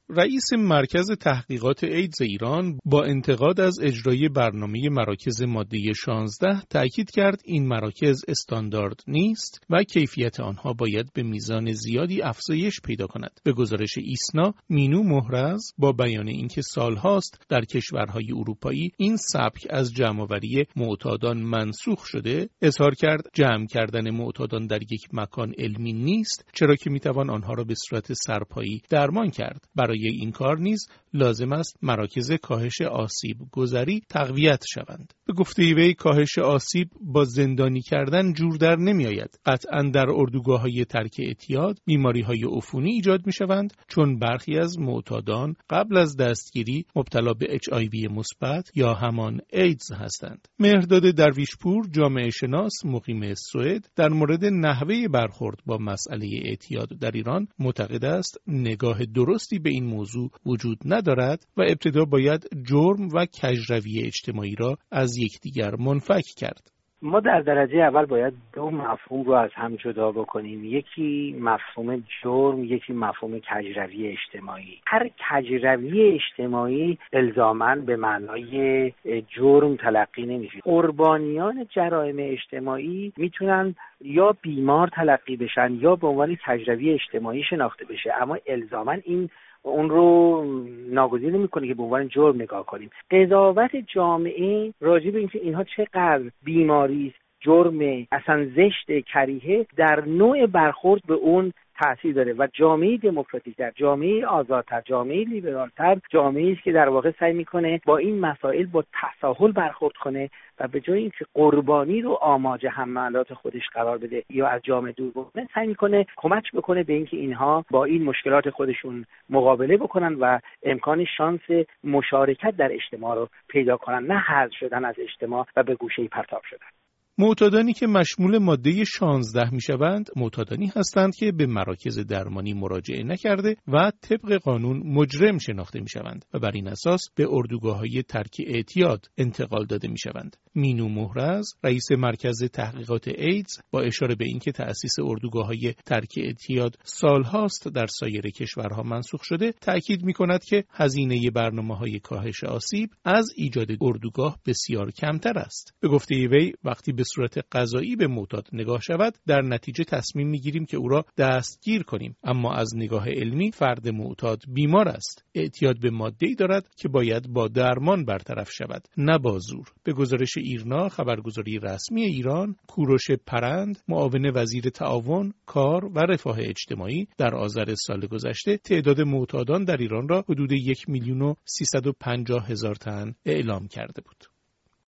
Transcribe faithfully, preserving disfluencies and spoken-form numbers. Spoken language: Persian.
رئیس مرکز تحقیقات ایدز ایران با انتقاد از اجرای برنامه مراکز ماده شانزده تأکید کرد این مراکز استاندارد نیست و کیفیت آنها باید به میزان زیادی افزایش پیدا کند. به گزارش ایسنا، مینو محرز با بیان اینکه سالهاست در کشورهای اروپایی این سبک از جمع‌آوری معتادان منسوخ شده، اظهار کرد جمع کردن معتادان در یک مکان علمی نیست، چرا که میتوان آنها را به صورت سرپایی درمان کرد. برای این کار نیز لازم است مراکز کاهش آسیب گذری تقویت شوند. به گفته وی کاهش آسیب با زندانی کردن جور در نمی آید. قطعاً در اردوگاه‌های ترک اعتیاد بیماری‌های عفونی ایجاد می‌شوند، چون برخی از معتادان قبل از دستگیری مبتلا به اچ آی وی مثبت یا همان ایدز هستند. مهرداد درویشپور، جامعه شناس مقیم سوئد، در مورد نحوه برخورد با مسئله اعتیاد در ایران معتقد است نگاه درستی به این موضوع وجود ندارد و ابتدا باید جرم و کژروی اجتماعی را از یکدیگر منفک کرد. ما در درجه اول باید دو مفهوم رو از هم جدا بکنیم. یکی مفهوم جرم، یکی مفهوم کژروی اجتماعی. هر کژروی اجتماعی الزاماً به معنای جرم تلقی نمیشه. قربانیان جرایم اجتماعی میتونن یا بیمار تلقی بشن یا به عنوان کژروی اجتماعی شناخته بشه، اما الزاماً این اون رو ناگزیر نمی‌کنه که به عنوان جرم نگاه کنیم. قضاوت جامعه راجع به اینکه اینها چقدر بیماری است، جرم، اصلا زشت، کریهه، در نوع برخورد به اون تأثیر داره و جامعه دموکراتیک‌تر، جامعه آزادتر، جامعه لیبرالتر جامعه‌ای است که در واقع سعی می‌کنه با این مسائل با تساهل برخورد کنه و به جای اینکه قربانی رو آماج حملات خودش قرار بده یا از جامعه دور بکنه، سعی می‌کنه کمک بکنه به اینکه اینها با این مشکلات خودشون مقابله بکنن و امکان شانس مشارکت در اجتماع رو پیدا کنن، نه حذف شدن از اجتماع و به گوشه‌ای پرتاب شدن. معتادانی که مشمول ماده شانزده میشوند، معتادانی هستند که به مراکز درمانی مراجعه نکرده و طبق قانون مجرم شناخته میشوند و بر این اساس به اردوگاه‌های ترک اعتیاد انتقال داده میشوند. مینو محرز، رئیس مرکز تحقیقات ایدز، با اشاره به اینکه تأسیس اردوگاه‌های ترک اعتیاد سالهاست در سایر کشورها منسوخ شده، تأکید می‌کند که هزینه برنامه‌های کاهش آسیب از ایجاد اردوگاه بسیار کمتر است. به گفته وی، وقتی به صورت قضایی به معتاد نگاه شود، در نتیجه تصمیم میگیریم که او را دستگیر کنیم، اما از نگاه علمی فرد معتاد بیمار است. اعتیاد به ماده‌ای دارد که باید با درمان برطرف شود، نه با زور. به گزارش ایرنا، خبرگزاری رسمی ایران، کوروش پرند، معاون وزیر تعاون، کار و رفاه اجتماعی، در آذر سال گذشته تعداد معتادان در ایران را حدود یک میلیون و سیصد و پنجاه هزار تن اعلام کرده بود.